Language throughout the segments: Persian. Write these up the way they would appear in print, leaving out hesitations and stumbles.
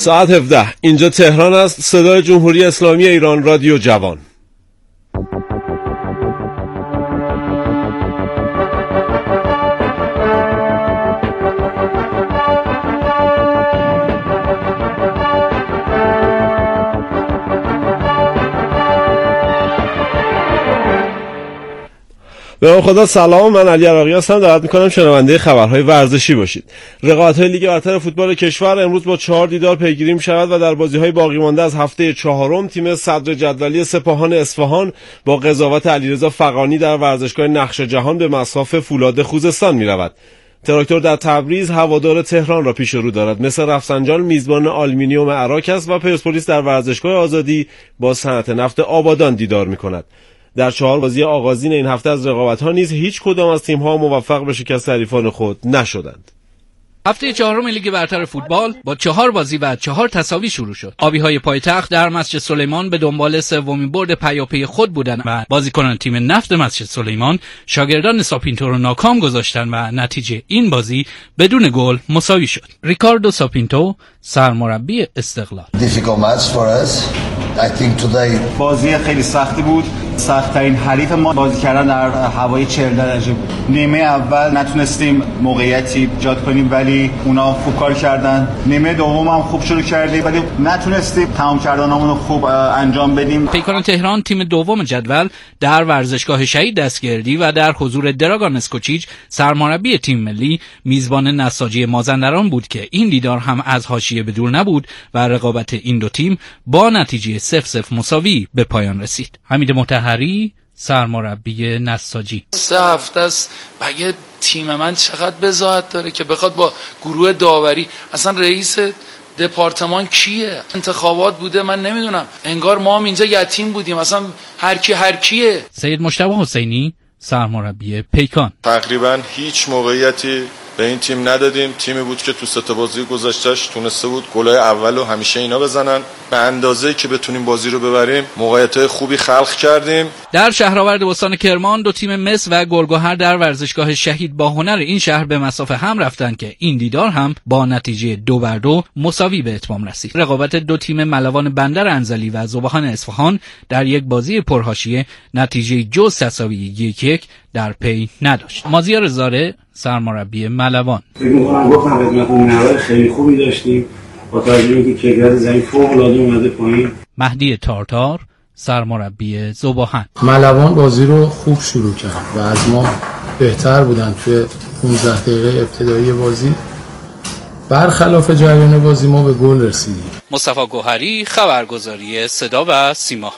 ساعت 17 اینجا تهران است. صدای جمهوری اسلامی ایران، رادیو جوان. به نام خدا. سلام، من علی عراقی هستم. دعوت میکنم شنونده خبرهای ورزشی باشید. رقابت‌های لیگ برتر فوتبال کشور امروز با 4 دیدار پیگیری می‌شود و در بازی‌های باقی مانده از هفته چهارم تیم صدر جدولی سپاهان اصفهان با قضاوت علیرضا فغانی در ورزشگاه نقش جهان به مصاف فولاد خوزستان می‌رود. تراکتور در تبریز هوادار تهران را پیش رو دارد. مثل رفسنجان میزبان آلومینیوم عراق است و پرسپولیس در ورزشگاه آزادی با صنعت نفت آبادان دیدار می‌کند. در 4 بازی آغازین این هفته از رقابت‌ها نیز هیچ کدام از تیم‌ها موفق به شکست حریفان خود نشدند. هفته چهارم لیگ برتر فوتبال با 4 بازی و 4 تساوی شروع شد. آبی‌های پایتخت در مسجد سلیمان به دنبال سومین برد پیاپی خود بودند و بازیکنان تیم نفت مسجد سلیمان شاگردان ساپینتو را ناکام گذاشتند و نتیجه این بازی بدون گل مساوی شد. ریکاردو ساپینتو سرمربی استقلال: بازی خیلی سختی بود. سخت‌ترین حریف ما بازی کردن در هوای 40 درجه بود. نیمه اول نتونستیم موقعیتی ایجاد کنیم ولی اونا خوب کار کردن. نیمه دوم هم خوب شروع کردیم ولی نتونستیم تمام کردنامون رو خوب انجام بدیم. پیکان تهران تیم دوم جدول در ورزشگاه شهید دستگردی و در حضور دراگان اسکوچیچ سرمربی تیم ملی میزبان نساجی مازندران بود که این دیدار هم از حاشیه به دور نبود و رقابت این دو تیم با نتیجه 0-0 مساوی به پایان رسید. حمید مطهری سرمربی نساجی: 3 هفته است مگه تیم من چقدر بضاعت داره که بخواد با گروه داوری، اصلا رئیس دپارتمان کیه؟ انتخابات بوده، من نمیدونم، انگار ما هم اینجا یتیم بودیم، اصلا هر کیه. سید مجتبی حسینی سرمربی پیکان: تقریبا هیچ موقعیتی به این تیم ندادیم. تیمی بود که تو 3 بازی گذشتهش تونسته بود گلای اولو همیشه اینا بزنن. به اندازه‌ای که بتونیم بازی رو ببریم موقعیت‌های خوبی خلق کردیم. در شهرآورد استان کرمان دو تیم مس و گلگهر در ورزشگاه شهید با هنر این شهر به مسافه هم رفتند که این دیدار هم با نتیجه 2-2 مساوی به اتمام رسید. رقابت دو تیم ملوان بندر انزلی و ذوبان اصفهان در یک بازی پرحاشیه نتیجه جز تساوی 1-1 در پی نداشت. مازیار زاره سرمربی ملوان: گفتم خدمتتون نوار خیلی خوبی داشتیم با توجه به اینکه کیفیت زمین فوق‌العاده اومده پایین. مهدی تارتار سرمربی ذوبان: ملوان بازی رو خوب شروع کرد و از ما بهتر بودن توی 15 دقیقه ابتدایی بازی. برخلاف جریان بازی ما به گل رسیدیم. مصطفی گوهری خبرگزاری صدا و سیما.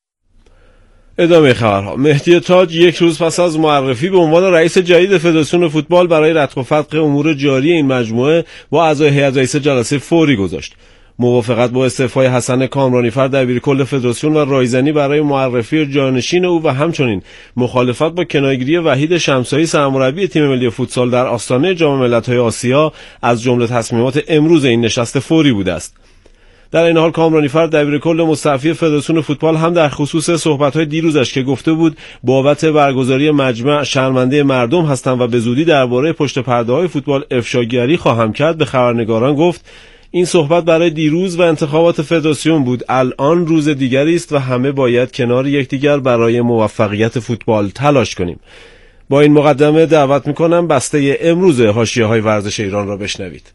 ادامه خبرها. مهدی تاج یک روز پس از معرفی به عنوان رئیس جدید فدراسیون فوتبال برای رتق و فتق امور جاری این مجموعه با اعضای هیئت رئیسه جلسه فوری گذاشت. موافقت با استعفای حسن کامرانیفر دبیرکل فدراسیون و رایزنی برای معرفی جانشین او و همچنین مخالفت با کناره‌گیری وحید شمسایی سرمربی تیم ملی فوتسال در آستانه جام ملت‌های آسیا از جمله تصمیمات امروز این نشست فوری بوده است. در این حال کامرانیفر دبیرکل مستعفی فدراسیون فوتبال هم در خصوص صحبت‌های دیروزش که گفته بود بابت برگزاری مجمع شرمنده مردم هستند و به زودی درباره پشت پرده‌های فوتبال افشاگری خواهم کرد، به خبرنگاران گفت این صحبت برای دیروز و انتخابات فدراسیون بود. الان روز دیگری است و همه باید کنار یکدیگر برای موفقیت فوتبال تلاش کنیم. با این مقدمه دعوت می‌کنم بسته امروز حاشیه‌های ورزش ایران را بشنوید.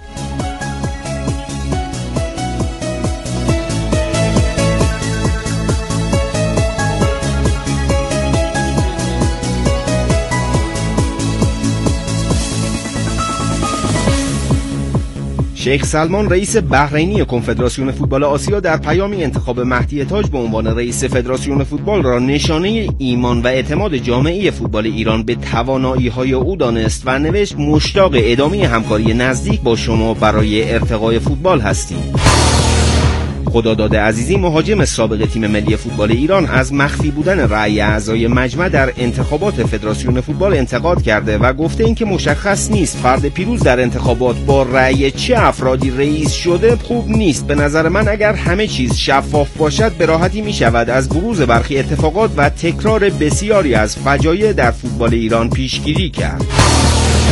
شیخ سلمان رئیس بحرینی کنفدراسیون فوتبال آسیا در پیامی انتخاب مهدی تاج به عنوان رئیس فدراسیون فوتبال را نشانه ایمان و اعتماد جامعه فوتبال ایران به توانایی‌های او دانست و نوشت مشتاق ادامه همکاری نزدیک با شما برای ارتقای فوتبال هستیم. خداداد عزیزی مهاجم سابق تیم ملی فوتبال ایران از مخفی بودن رأی اعضای مجمع در انتخابات فدراسیون فوتبال انتقاد کرده و گفته اینکه مشخص نیست فرد پیروز در انتخابات با رأی چه افرادی رئیس شده خوب نیست. به نظر من اگر همه چیز شفاف باشد به راحتی می شود از بروز برخی اتفاقات و تکرار بسیاری از فجایع در فوتبال ایران پیشگیری کرد.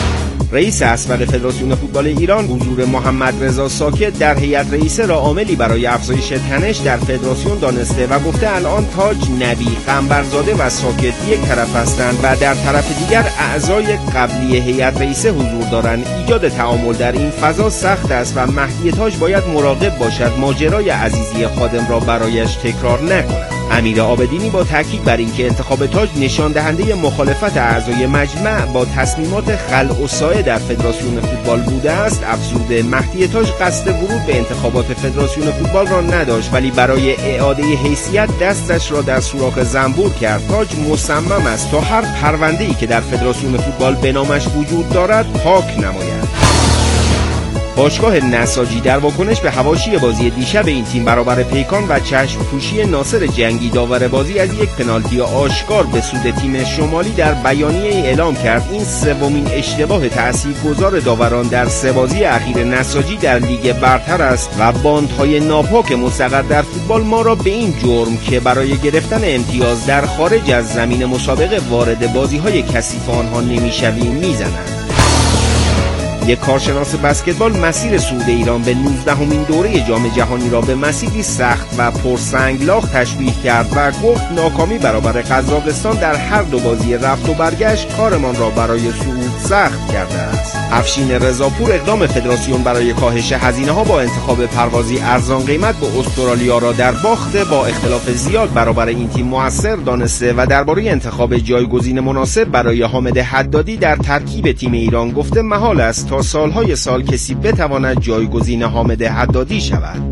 رئیس اسبق فدراسیون فوتبال ایران حضور محمد رضا ساکت در هیئت رئیسه را عاملی برای افزایش تنش در فدراسیون دانسته و گفته الان تاج، نبی، قنبرزاده و ساکت یک طرف هستند و در طرف دیگر اعضای قبلی هیئت رئیسه حضور دارند. ایجاد تعامل در این فضا سخت است و مهدی تاج باید مراقب باشد ماجرای عزیزی خادم را برایش تکرار نکند. امیر عابدینی با تاکید بر اینکه انتخاب تاج نشان دهنده مخالفت اعضای مجمع با تصمیمات خلع و سایه در فدراسیون فوتبال بوده است، افزوده مهدی تاج قصد ورود به انتخابات فدراسیون فوتبال را نداشت ولی برای اعاده حیثیت دستش را در سوراخ زنبور کرد. تاج مصمم است تا هر پرونده‌ای که در فدراسیون فوتبال به نامش وجود دارد پاک نماید. باشگاه نساجی در واکنش به حواشی بازی دیشب این تیم برابر پیکان و چشم پوشی ناصر جنگی داور بازی از یک پنالتی آشکار به سود تیم شمالی در بیانیه اعلام کرد این سومین اشتباه تاثیرگذار داوران در 3 بازی اخیر نساجی در لیگ برتر است و باندهای ناپاک مستقر در فوتبال ما را به این جرم که برای گرفتن امتیاز در خارج از زمین مسابقه وارد بازی‌های کثیف آنها نمی‌شویم می‌زنند. یک کارشناس بسکتبال مسیر صعود ایران به 19مین دوره جام جهانی را به مسیری سخت و پرسنگلاخ تشبیه کرد و گفت ناکامی برابر قزاقستان در هر 2 بازی رفت و برگشت کارمان را برای صعود سخت کرده است. افشین رضاپور اقدام فدراسیون برای کاهش هزینه‌ها با انتخاب پروازی ارزان قیمت به استرالیا را در باخت با اختلاف زیاد برابر این تیم موثر دانسته و درباره انتخاب جایگزین مناسب برای حامد حدادی در ترکیب تیم ایران گفته محال است تا سالهای سال کسی بتواند جایگزین حامد حدادی شود.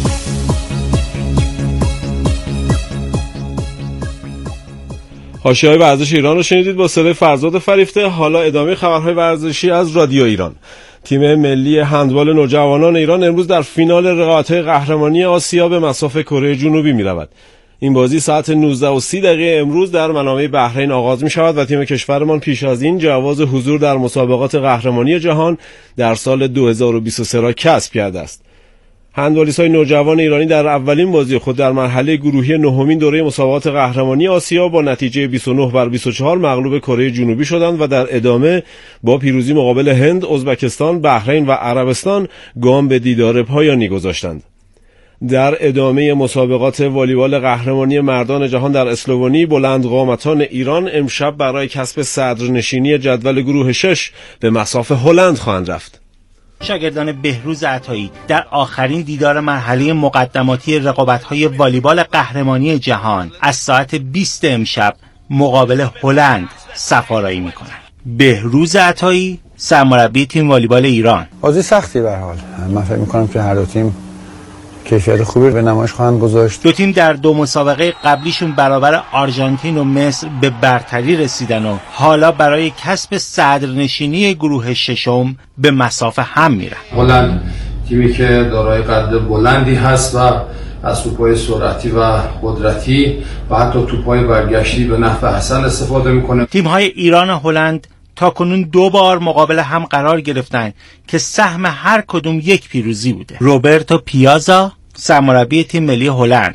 حاشیه‌های ورزش ایران رو شنیدید با صدای فرزاد فریفته. حالا ادامه خبرهای ورزشی از رادیو ایران. تیم ملی هندبال نوجوانان ایران امروز در فینال رقابت‌های قهرمانی آسیا به مصاف کره جنوبی می‌رود. این بازی ساعت 19:30 امروز در منامه بحرین آغاز می شود و تیم کشورمان پیش از این جواز حضور در مسابقات قهرمانی جهان در سال 2023 را کسب کرده است. هندبالیست‌های نوجوان ایرانی در اولین بازی خود در مرحله گروهی 9مین دوره مسابقات قهرمانی آسیا با نتیجه 29-24 مغلوب کره جنوبی شدند و در ادامه با پیروزی مقابل هند، ازبکستان، بحرین و عربستان گام به دیدار پایانی گذاشتند. در ادامه مسابقات والیبال قهرمانی مردان جهان در اسلوونی بلندقامتان ایران امشب برای کسب صدرنشینی جدول گروه 6 به مصاف هلند خواهند رفت. شاگردان بهروز عطایی در آخرین دیدار مرحله مقدماتی رقابت‌های والیبال قهرمانی جهان از ساعت 20 امشب مقابل هلند سفارایی می‌کنند. بهروز عطایی سرمربی تیم والیبال ایران: بازی سختی به هر حال. من فکر می‌کنم که هر دو تیم کیفیت خوبی به نمایش خواهند گذاشت. دو تیم در 2 مسابقه قبلیشون برابر آرژانتین و مصر به برتری رسیدن و حالا برای کسب صدرنشینی گروه 6 به مصاف هم میرن. هلند تیمی که دارای قد بلندی هست و از توپ‌های سرعتی و قدرتی و حتی توپ‌های برگشتی به نحو حسن استفاده میکنه. تیم‌های ایران و هلند تا کنون 2 بار مقابل هم قرار گرفتن که سهم هر کدوم 1 پیروزی بوده. روبرتو پیازا سرمربی تیم ملی هلند: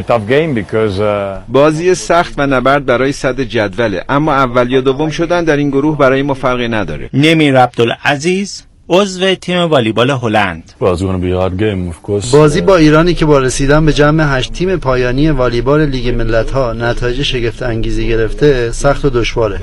بازی سخت و نبرد برای صدر جدوله، اما اول یا دوم شدن در این گروه برای ما فرقی نداره. نمیر عبدالعزیز عضو تیم والیبال هلند: بازی با ایرانی که با رسیدن به جمع 8 تیم پایانی والیبال لیگ ملت‌ها نتایج شگفت انگیزی گرفته سخت و دشواره.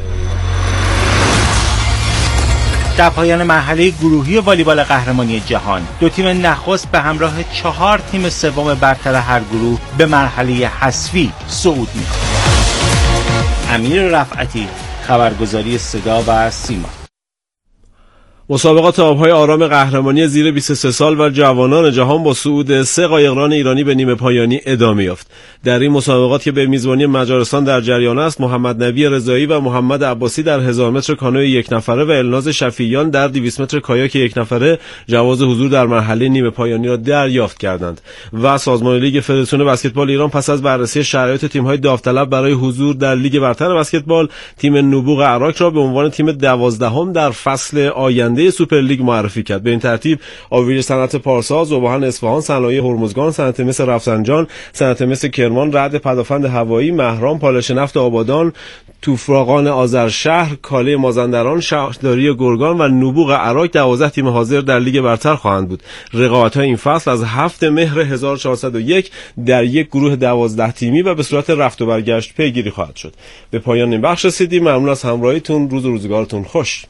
در پایان مرحله گروهی والیبال قهرمانی جهان 2 تیم نخست به همراه 4 تیم سوم برتر هر گروه به مرحله حذفی صعود می‌کنند. امیر رفعتی، خبرگزاری صدا و سیما. مسابقات آبهای آرام قهرمانی زیر 23 سال و جوانان جهان با صعود 3 قایقران ایرانی به نیمه پایانی ادامه یافت. در این مسابقات که به میزبانی مجارستان در جریان است، محمد نبی رضایی و محمد عباسی در 1000 متر کانوی 1 نفره و الناز شفیعیان در 200 متر کایاک 1 نفره جواز حضور در مرحله نیمه پایانی را دریافت کردند. و سازمان لیگ فدراسیون بسکتبال ایران پس از بررسی شرایط تیم‌های داوطلب برای حضور در لیگ برتر بسکتبال، تیم نبوغ عراق را به عنوان تیم 12ام در فصل آینده آینده سوپرلیگ معرفی کرد. به این ترتیب آویج صنعت پارسا، ذوباهن اصفهان، صنایع هرمزگان، صنعت مس رفسنجان، صنعت مس کرمان، رعد پدافند هوایی، مهران، پالایش نفت آبادان، توفراغان آذرشهر، کاله مازندران، شهرداری گرگان و نبوغ عراق 12 تیم حاضر در لیگ برتر خواهند بود. رقابت‌های این فصل از 7 مهر 1401 در یک گروه 12 تیمی و به صورت رفت و برگشت پیگیری خواهد شد. به پایان این بخش رسیدیم. ممنون از همراهیتون. روز و روزگارتون خوش.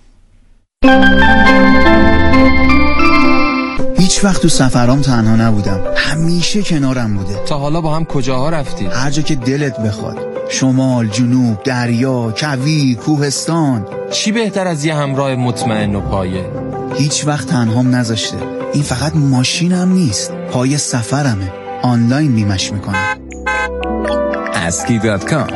هیچ وقت تو سفرام تنها نبودم، همیشه کنارم بوده. تا حالا با هم کجاها رفتید؟ هر جا که دلت بخواد، شمال، جنوب، دریا، کویر، کوهستان. چی بهتر از یه همراه مطمئن و پایه؟ هیچ وقت تنهام نذاشته. این فقط ماشینم نیست، پای سفرمه. آنلاین بیمش میکنم. aski.com.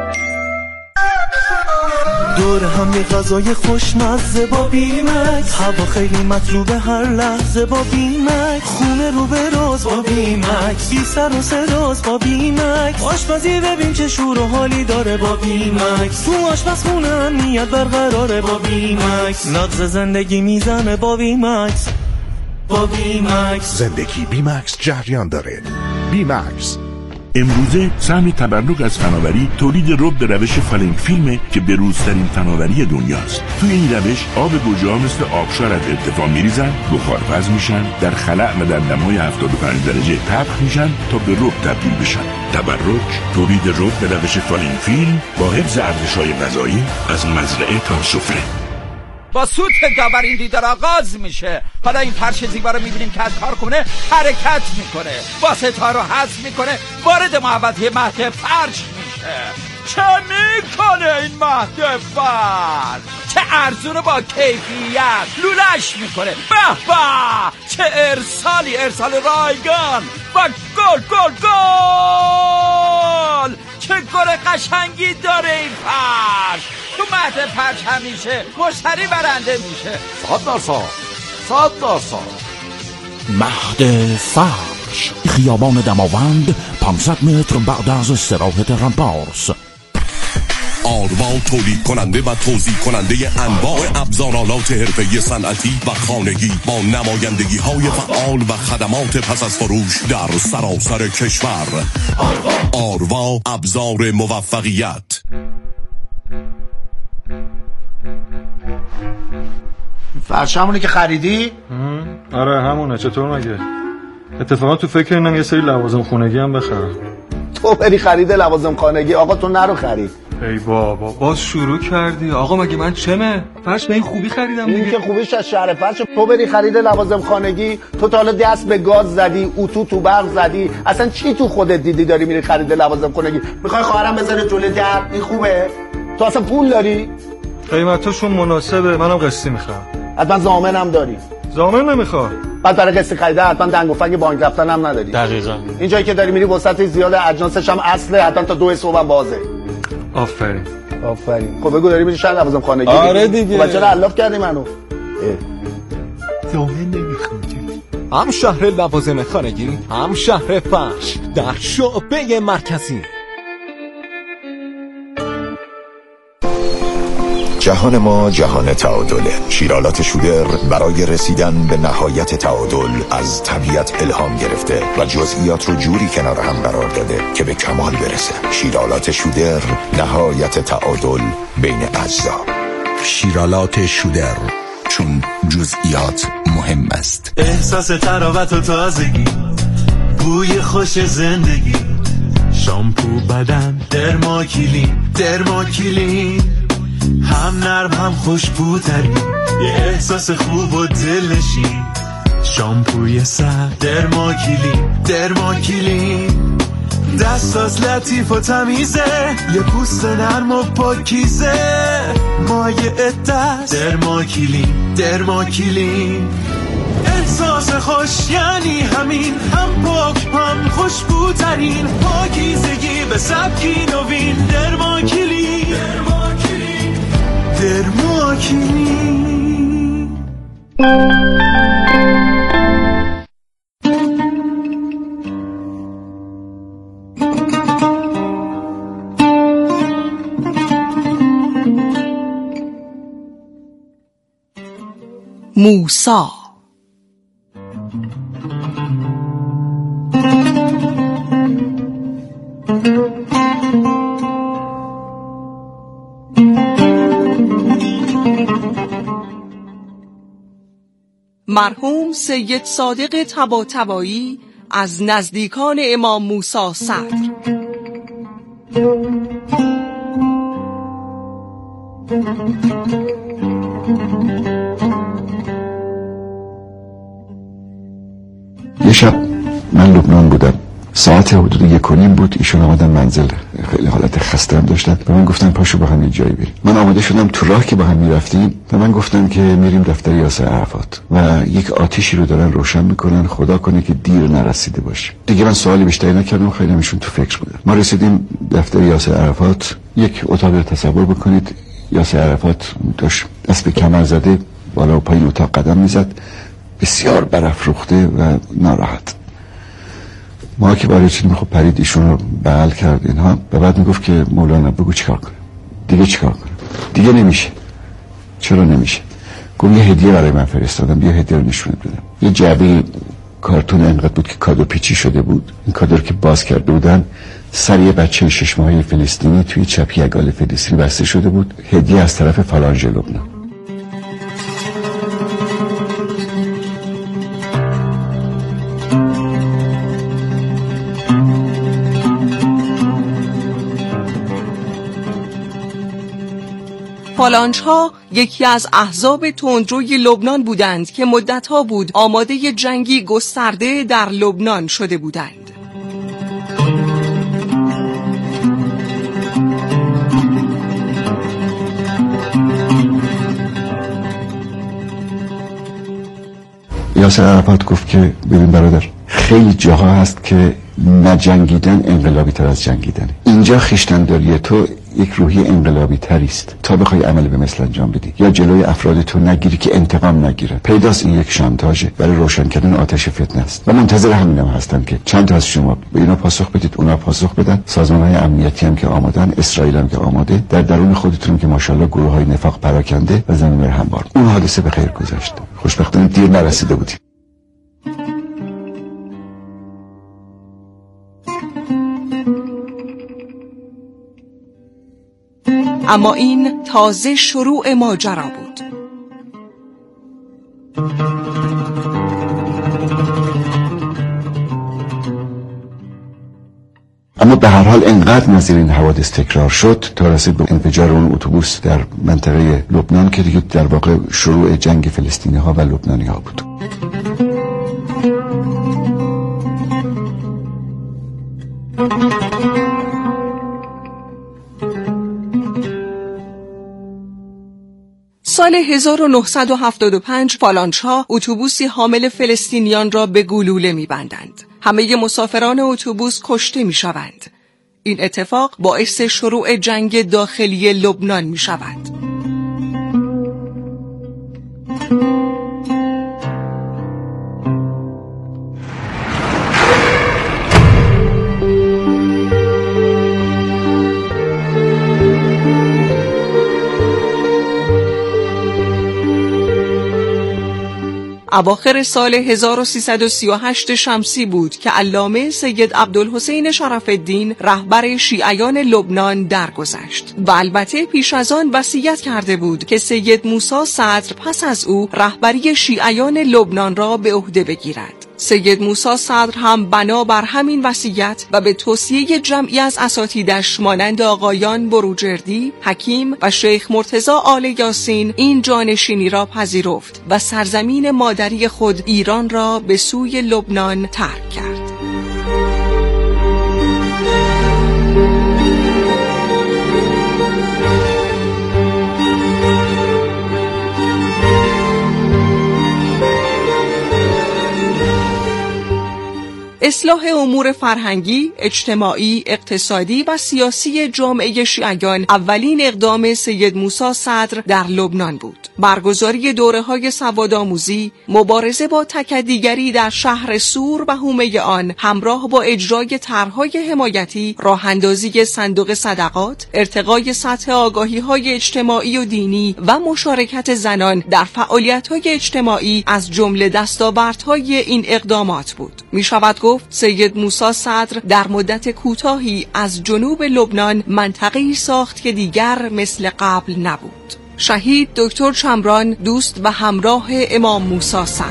دور هم یه غذای خوشمزه با بیمکس، هوا خیلی مطلوبه هر لحظه با بیمکس، خونه رو به راز با بیمکس، بی سر و سراز با بیمکس، آشپزی ببین چه شور و حالی داره با بیمکس، تو آشپزخونه امنیت برقراره با بیمکس، نغز زندگی میزنه با بیمکس. با بیمکس زندگی بیمکس جریان داره. بیمکس. امروزه سهم تبرک از فناوری تولید رب به روش فالینگ فیلمه که بروزترین فناوری دنیاست. توی این روش آب گوجه‌ها مثل آبشار از ارتفاع میریزن، بخارپز میشن، در خلأ و در دمای 75 درجه طبخ میشن تا به رب تبدیل بشن. تبرک تولید رب به روش فالینگ فیلم با حفظ ارزش‌های غذایی از مزرعه تا سفره. با سوت داور این دیدار آغاز میشه. حالا این فرش زیبا رو میبینیم که از کارخونه حرکت میکنه، واسطه‌ها رو حذف میکنه، وارد محوطه مهد فرش میشه. چه میکنه این مهد فرش؟ چه ارزونه با کیفیت لولش میکنه. به به چه ارسالی، ارسال رایگان و گل گل گل. چه گل قشنگی داره این فرش. تو مهد فرش همیشه مشتری برنده میشه. 100%. مهد فرش، خیابان دماوند، 500 متر بعد از استراحت رمپارس. آروا تولید کننده و توزیع کننده انواع ابزارالات حرفه‌ای صنعتی و خانگی با نمایندگی های فعال و خدمات پس از فروش در سراسر کشور. آروا ابزار موفقیت. فرش همونه که خریدی؟ آره همونه. چطور مگه؟ اتفاقا تو فکر اینم یه سری لوازم خونگی هم بخرم. تو بری خرید لوازم خانگی؟ آقا تو نرو خرید. ای بابا باز شروع کردی. آقا مگه من چمه؟ فرش به این خوبی خریدم دیگه. این که خوبیش از شهر فرش. تو بری خرید لوازم خانگی، تو تا حالا دست به گاز زدی، اتو تو برق زدی، اصلا چی تو خودت دیدی داری میری خرید لوازم خانگی؟ میخوای خواهرم بذاره جلوی در؟ این خوبه؟ تو اصلا پول داری؟ قیمتاشون مناسبه، منم قسطی میخوام. حتما ضامنم داری؟ ضامن نمیخوام. بعد برای قسط خریده حتما دنگ و فنگ بانک رفتن هم نداری. دقیقاً. این جایی که داری میری وسط زیاد اجناسش هم اصله، حتما تا 2 صبح هم بازه. آفرین. خب بگو داری میری شهر لوازم خانگی؟ آره دیگه. خب چرا علاف کردی منو؟ ضامن نمیخوام. هم شهر لوازم خانگی، هم شهر فرش در شعبه مرکزی. جهان ما جهان تعادله. شیرالات شودر برای رسیدن به نهایت تعادل از طبیعت الهام گرفته و جزئیات رو جوری کنار هم قرار داده که به کمال برسه. شیرالات شودر، نهایت تعادل بین اجزا. شیرالات شودر، چون جزئیات مهم است. احساس تراوت و تازگی، بوی خوش زندگی، شامپو بدن درماکلین، هم نرم هم خوشبوترین، یه احساس خوب و دلنشین. شامپوی سر درماکلین، دستاز لطیف و تمیزه، یه پوست نرم و پاکیزه، مایع دست درماکلین. احساس خوش یعنی همین، هم پاک هم خوشبوترین، پاکیزگی به سبکی نوین. درماکلین. موسی. مرحوم سید صادق طباطبایی از نزدیکان امام موسی صدر. یه شب من لبنان بودم، ساعت حدود 1:30 بود. ایشون آمدن منزل، خیلی حالت خسته هم داشتن. به من گفتن پاشو با هم یه جایی بریم. من آماده شدم. تو راه که با هم میرفتیم به من گفتن که میریم دفتر یاسر عرفات و یک آتیشی رو دارن روشن میکنن، خدا کنه که دیر نرسیده باشه. دیگه من سوالی بیشتری نکردم، خیلی همشون تو فکر بودن. ما رسیدیم دفتر یاسر عرفات. یک اتاق رو تصور بکنید، یاسر عرفات داشت دست به کمر زده بالا و پایین اتاق قدم میزد، بسیار برافروخته و ناراحت. ما که برای چیزی خب پرید ایشون رو بغل کرد اینها و بعد میگفت که مولانا بگو چیکار کنم دیگه، چیکار کنم دیگه، نمیشه. چرا نمیشه؟ گفت یه هدیه برای من فرستادم، بیا هدیه رو نشونت بدم. یه جعبه کارتون انقدر بود که کادو پیچی شده بود. این کادو رو که باز کرده بودن سر یه بچه 6 ماهه فلسطینی توی چپ یگال فلسطینی بسته شده بود، هدیه از طرف فالانژ لبنان. فالانژها یکی از احزاب تندروی لبنان بودند که مدتها بود آماده جنگی گسترده در لبنان شده بودند. یاسر عرفات گفت که ببین برادر، خیلی جاها هست که نجنگیدن انقلابی تر از جنگیدنه. اینجا خویشتن‌داری تو یک روحی انقلابی تری است تا بخوای عمل به مثل انجام بدی یا جلوی افراد تو نگیری که انتقام نگیرن. پیداست این یک شانتاژه برای روشن کردن آتش فتنه است و منتظر همینم هستن که چند تا از شما به اینا پاسخ بدید، اونا پاسخ بدن. سازمان‌های امنیتی هم که آمادن، اسرائیل هم که آماده، در درون خودتون که ماشاءالله گروه‌های نفاق پراکنده و زمین هموار. اون حادثه به خیر گذشت. خوشبختانه دیر نرسیده بودیم. اما این تازه شروع ماجرا بود. اما به هر حال انقدر نظیر این حوادث تکرار شد تا رسید به انفجار اون اتوبوس در منطقه لبنان که دیگه در واقع شروع جنگ فلسطینی ها و لبنانی ها بود. سال 1975 فالانژها اتوبوسی حامل فلسطینیان را به گلوله می‌بندند. همه مسافران اتوبوس کشته می‌شوند. این اتفاق باعث شروع جنگ داخلی لبنان می‌شود. اواخر سال 1338 شمسی بود که علامه سید عبدالحسین شرف الدین رهبر شیعیان لبنان درگذشت و البته پیش از آن وصیت کرده بود که سید موسی صدر پس از او رهبری شیعیان لبنان را به عهده بگیرد. سید موسی صدر هم بنابر همین وصیت و به توصیه جمعی از اساتیدش مانند آقایان بروجردی، حکیم و شیخ مرتضی آل یاسین این جانشینی را پذیرفت و سرزمین مادری خود ایران را به سوی لبنان ترک کرد. اصلاح امور فرهنگی، اجتماعی، اقتصادی و سیاسی جامعه شیعیان اولین اقدام سید موسی صدر در لبنان بود. برگزاری دوره‌های سوادآموزی، مبارزه با تکدیگری در شهر سور و حومه آن همراه با اجرای طرح‌های حمایتی، راه‌اندازی صندوق صدقات، ارتقای سطح آگاهی‌های اجتماعی و دینی و مشارکت زنان در فعالیت‌های اجتماعی از جمله دستاوردهای این اقدامات بود. می‌شود گفت سید موسی صدر در مدت کوتاهی از جنوب لبنان منطقه‌ای ساخت که دیگر مثل قبل نبود. شهید دکتر چمران، دوست و همراه امام موسی صدر.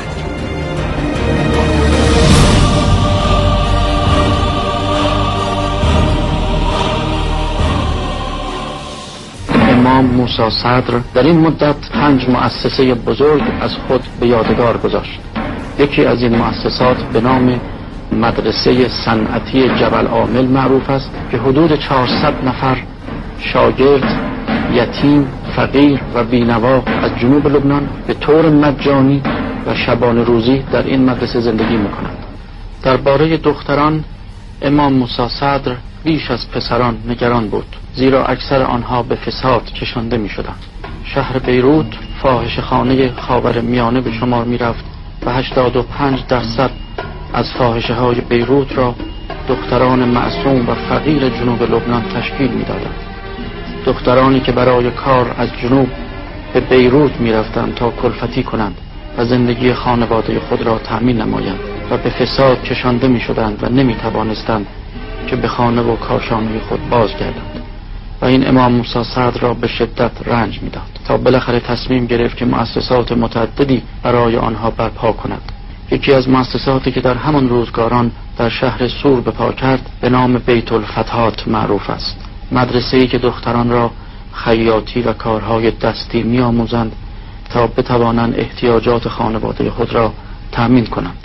امام موسی صدر در این مدت 5 مؤسسه بزرگ از خود به یادگار گذاشت. یکی از این مؤسسات به نام مدرسه صنعتی جبل عامل معروف است که حدود 400 نفر شاگرد، یتیم، فقیر و بینوا از جنوب لبنان به طور مجانی و شبانه روزی در این مدرسه زندگی می‌کنند. درباره دختران امام موسی صدر بیش از پسران نگران بود، زیرا اکثر آنها به فساد کشانده می‌شدند. شهر بیروت فاحشه‌خانه خاورمیانه به شمار می‌رفت و 85% از فاحشه‌های بیروت را دختران معصوم و فقیر جنوب لبنان تشکیل می‌دادند. دخترانی که برای کار از جنوب به بیروت می‌رفتند تا کلفتی کنند و زندگی خانواده خود را تأمین نمایند و به فساد کشانده می‌شدند و نمی‌توانستند که به خانه و کاشانه خود بازگردند و این امام موسی صدر را به شدت رنج می‌داد تا بالاخره تصمیم گرفت که مؤسسات متعددی برای آنها برپا کند. یکی از مؤسساتی که در همان روزگاران در شهر سور به پا کرد به نام بیت الفتحات معروف است. مدرسه‌ای که دختران را خیاطی و کارهای دستی می‌آموزند تا بتوانند احتیاجات خانواده خود را تأمین کنند.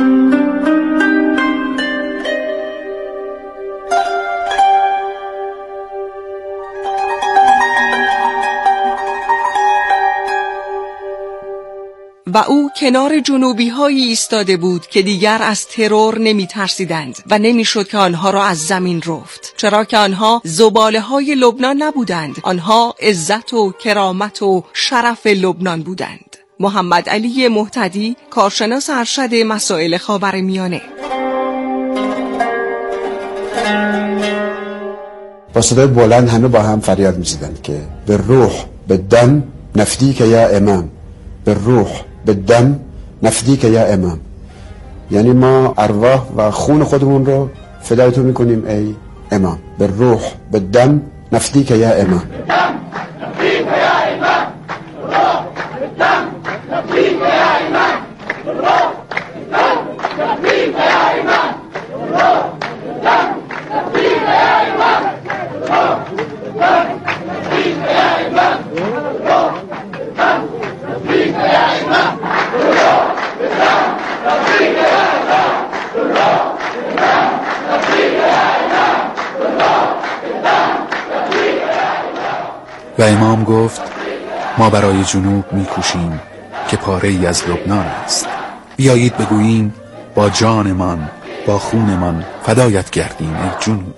و او کنار جنوبی هایی ایستاده بود که دیگر از ترور نمی ترسیدند و نمی شد که آنها را از زمین رفت، چرا که آنها زباله های لبنان نبودند، آنها عزت و کرامت و شرف لبنان بودند. محمد علی مهتدی، کارشناس ارشد مسائل خاورمیانه. با صدای بلند همه با هم فریاد می‌زدند که به روح به دم نفدیک یا امام، به روح به دم نفدیک یا امام، یعنی ما ارواح و خون خودمون رو فدای تو میکنیم ای امام. به روح به دم نفدیک یا امام. و امام گفت ما برای جنوب میکوشیم که پاره ای از لبنان است. بیایید بگوییم با جانمان، با خونمان فدایت گردیم ای جنوب.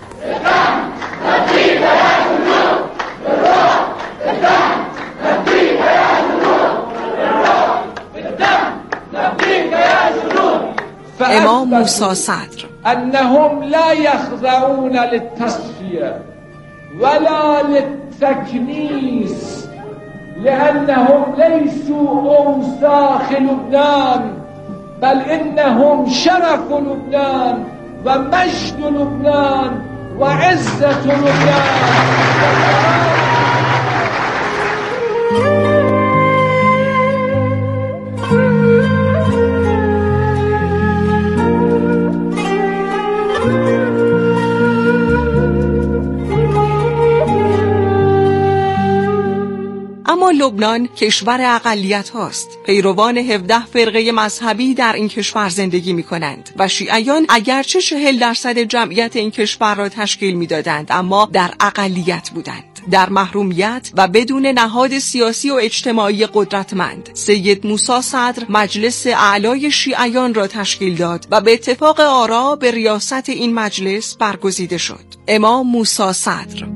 امام موسی صدر انهم لا يخضعون للتصفیه ولا للتكنيس لأنهم ليسوا أوساخ لبنان بل إنهم شرف لبنان ومجد لبنان وعزة لبنان. اما لبنان کشور اقلیت هاست. پیروان 17 فرقه مذهبی در این کشور زندگی می کنند و شیعیان اگرچه 40% جمعیت این کشور را تشکیل می دادند اما در اقلیت بودند، در محرومیت و بدون نهاد سیاسی و اجتماعی قدرتمند. سید موسی صدر مجلس اعلای شیعیان را تشکیل داد و به اتفاق آرا به ریاست این مجلس برگزیده شد. امام موسی صدر.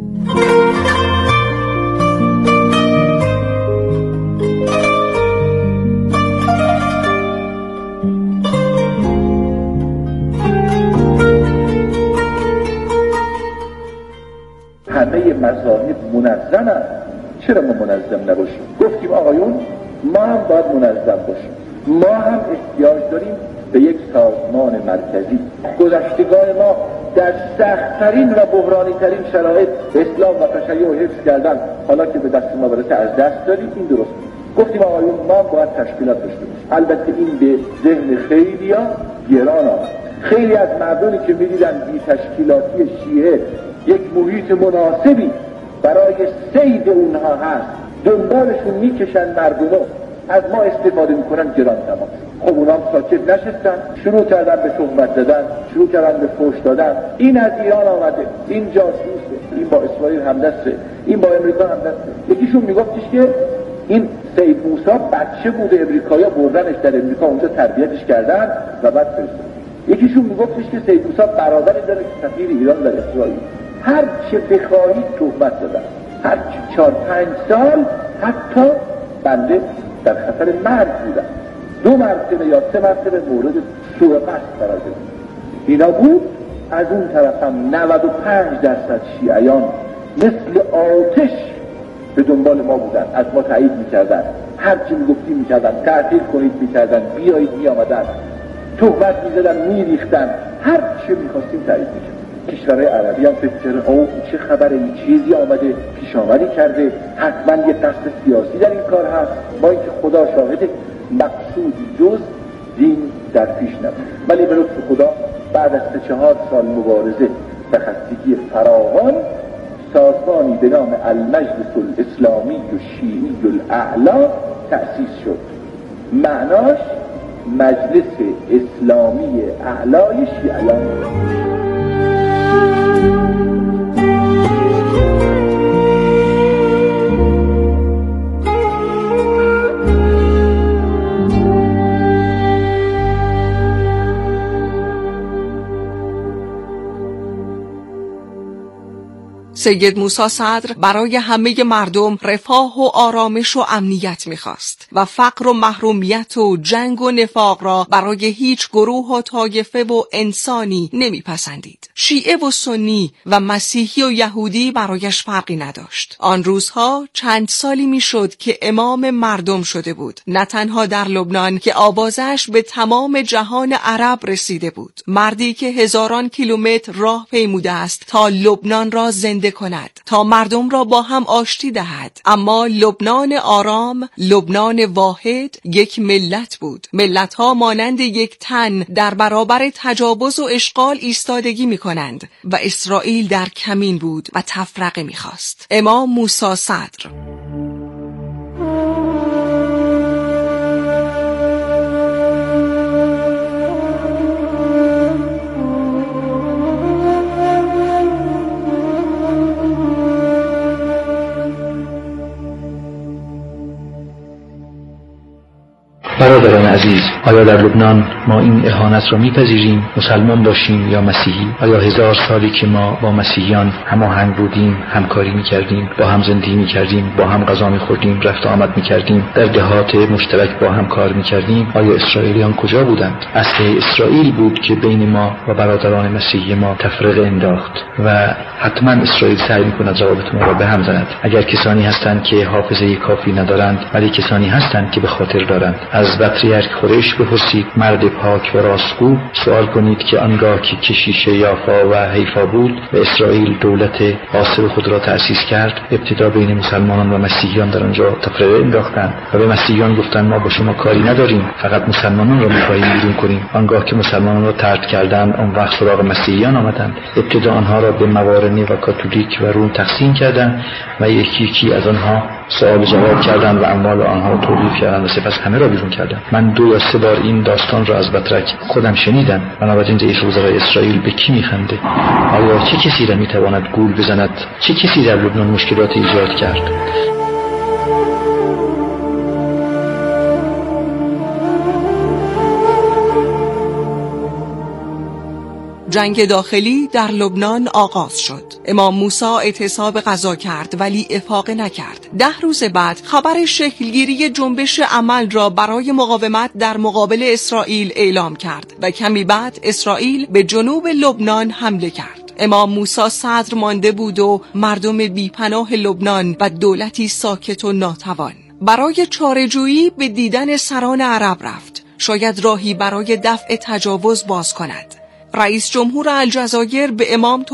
همه مذاهب منظمن، چرا ما منظم نباشیم؟ گفتیم آقایون ما هم باید منظم باشیم، ما هم احتیاج داریم به یک سازمان مرکزی. گذشتگان ما در سخت‌ترین و بحرانی‌ترین شرایط اسلام و تشیع حفظ کردن، حالا که به دست ما برسه از دست دادیم. این درست. گفتیم آقایون ما باید تشکیلات داشته باشیم. البته این به ذهن خیلی‌ها گران آمد. خیلی از مردمی که می‌دیدن بی تشکیلاتی شیعه یک محیط مناسبی برای صید اونها هست، دنبالشون میکشن مردمو، از ما استفاده میکنن، گران تمام. خب اونا هم ساکت نشستن، شروع کردن به تهمت زدن، شروع کردن به فحش دادن. این از ایران آمده، این جاسوسه، این با اسرائیل همدسته، این با امریکا همدسته. یکیشون میگفتش که این سید موسی بچه بوده، امریکایی‌ها بردنش در امریکا، اونجا تربیتش کردن و بعد فرستادن. یکیشون میگفتش که سید موسی برادری داره که سفیر ایران در اسرائیل. هر چه بخواهید تهمت زدن، هر 4-5 سال حتی بنده در خطر مرگ بودم. 2 مرتبه یا 3 مرتبه مورد سوء قصد قرار گرفتم. اینا بود. از اون طرف هم 95% شیعیان مثل آتش به دنبال ما بودن، از ما تایید میکردن، هر چی میگفتیم میکردن، تعطیل کنید میکردن، بیایید میآمدن، تهمت میزدن، میریختن، هر چی میخواستیم تایید میکردن. کشورهای عربی هم فکر کردن او چه خبره، این چیزی آمده پیش آمدی کرده، حتما یه قصد سیاسی در این کار هست. با اینکه خدا شاهده مقصودی جز دین در پیش نبود. ولی به لطف خدا بعد از 3-4 سال مبارزه و خستگی فراوان سازمانی به نام المجلس الاسلامی الشیعی الاعلی تأسیس شد. معناش مجلس اسلامی اعلای شیعیان. سید موسی صدر برای همه مردم رفاه و آرامش و امنیت می‌خواست و فقر و محرومیت و جنگ و نفاق را برای هیچ گروه و طایفه و انسانی نمی‌پسندید. شیعه و سنی و مسیحی و یهودی برایش فرقی نداشت. آن روزها چند سالی میشد که امام مردم شده بود، نه تنها در لبنان که آوازش به تمام جهان عرب رسیده بود. مردی که هزاران کیلومتر راه پیموده است تا لبنان را زنده کند، تا مردم را با هم آشتی دهد. اما لبنان آرام، لبنان واحد یک ملت بود. ملت‌ها مانند یک تن در برابر تجاوز و اشغال ایستادگی می‌کنند و اسرائیل در کمین بود و تفرقه می‌خواست. امام موسی صدر. برادران عزیز، آیا در لبنان ما این اهانت را میپذیریم؟ مسلمان باشیم یا مسیحی؟ آیا 1000 سالی که ما با مسیحیان هماهنگ بودیم، همکاری میکردیم، با هم زندگی میکردیم، با هم غذا میخوردیم، رفت و آمد میکردیم، در دهات مشترک با هم کار میکردیم، آیا اسرائیلیان کجا بودند؟ اصل اسرائیل بود که بین ما و برادران مسیحی ما تفرقه انداخت و حتما اسرائیل سعی میکند روابط ما را به هم زند. اگر کسانی هستند که حافظه کافی ندارند، ولی کسانی هستند که به خاطر دارند. از پتریارک قریش بپرسید، مرد پاک و راستگو، سوال کنید که آنگاه که کشیش یافا و حیفا بود و اسرائیل دولت غاصب خود را تأسیس کرد، ابتدا بین مسلمانان و مسیحیان در آنجا تفرقه انداختند و به مسیحیان گفتند ما با شما کاری نداریم، فقط مسلمانان را می‌خواهیم بیرون کنیم. آنگاه که مسلمانان را طرد کردند، آن وقت سراغ مسیحیان آمدند. ابتدا آنها را به موارنه و کاتولیک و روم تقسیم کردند و یکی یکی از آنها سوال جواب کردند و اموال آنها را تولید کردند و سپس همه را بیرون کردند. من 2 یا 3 بار این داستان را از بطرک خودم شنیدم. بنابراین رئیس وزرای اسرائیل به کی میخنده؟ آیا چه کسی را میتواند گول بزند؟ چه کسی در لبنان مشکلات ایجاد کرد؟ جنگ داخلی در لبنان آغاز شد. امام موسی اعتصاب غذا کرد ولی افاقه نکرد. 10 روز بعد خبر شکلگیری جنبش عمل را برای مقاومت در مقابل اسرائیل اعلام کرد و کمی بعد اسرائیل به جنوب لبنان حمله کرد. امام موسی صدر مانده بود و مردم بیپناه لبنان و دولتی ساکت و ناتوان. برای چاره‌جویی به دیدن سران عرب رفت. شاید راهی برای دفع تجاوز باز کند. رئیس جمهور الجزایر به امام